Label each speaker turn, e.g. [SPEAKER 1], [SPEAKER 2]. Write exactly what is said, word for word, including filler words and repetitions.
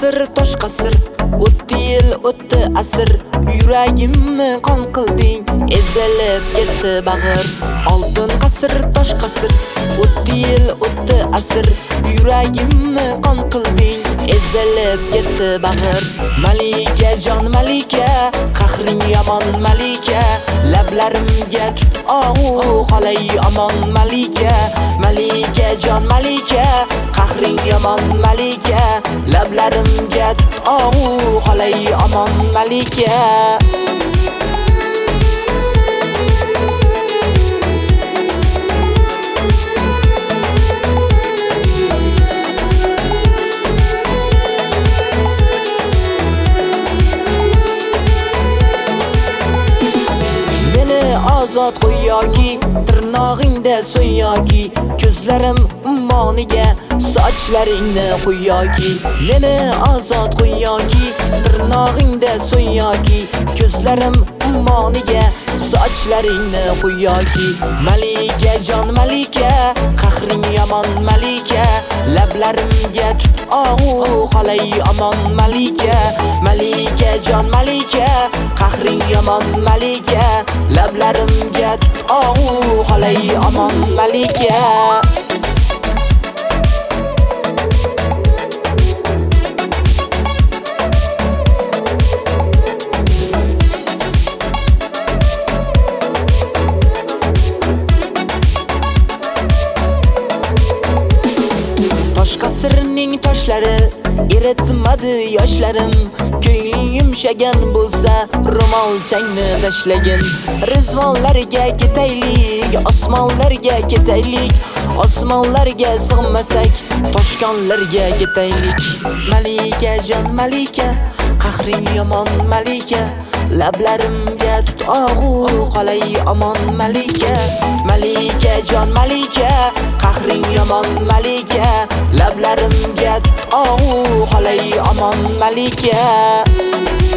[SPEAKER 1] qasr, tosh qasr, o'tdi yil, o'tdi asr, yuragimni qon qilding, ezilib ketdi bag'ir. Oltin qasr, tosh qasr, o'tdi yil, o'tdi asr, yuragimni qon qilding, ezilib ketdi bag'ir. Malika jon malika, qahring yomon malika, lablarimga tut og'u qolay omon malika. Malika jon malika, qahring yomon malika, lablarimga tut og'u qolay omon malika. Ozod qo'y yoki tirnog'ingda so'y yoki ko'zlarim ummoniga sochlaringni qo'y yoki. Meni ozod qo'y yoki tirnog'ingda so'y yoki ko'zlarim ummoniga sochlaringni qo'y yoki. Malika jon malika, qahring yomon malika, lablarimga tut og'u qolay omon malika. Malika jon malika, qahring yomon malika, lablarimga tut og'u qolay omon malika. Tosh qasrning toshlari eritmadi yoshlarim, ko'ngling yumshagan bo'lsa ro'molchangni tashlagin. Rizvonlarga ketaylik, osmonlarga ketaylik, osmonlarga sig'masak toshkonlarga ketaylik. Malika jon malika, qahring yomon malika, lablarimga tut og'u qolay omon malika. Malika jon malika, qahring yomon malika, lablarimga tut og'u qolay omon malika.